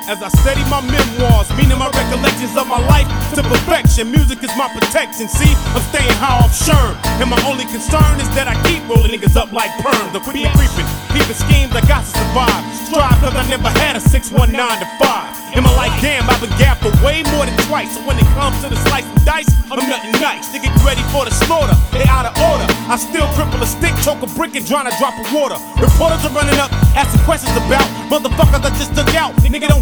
As I study my memoirs, meaning my recollections of my life to perfection. Music is my protection, see? I'm staying high off Sherm, and my only concern is that I keep rolling niggas up like perms. The quickly creeping, keeping schemes I got to survive. Strive cause I never had a 619 to 5. In my life, damn, I've been gapped for way more than twice. So when it comes to the slice and dice, I'm nothing nice. Niggas ready for the slaughter, they out of order. I still cripple a stick, choke a brick, and drown a drop of water. Reporters are running up, asking questions about motherfuckers I just took out. Nigga, don't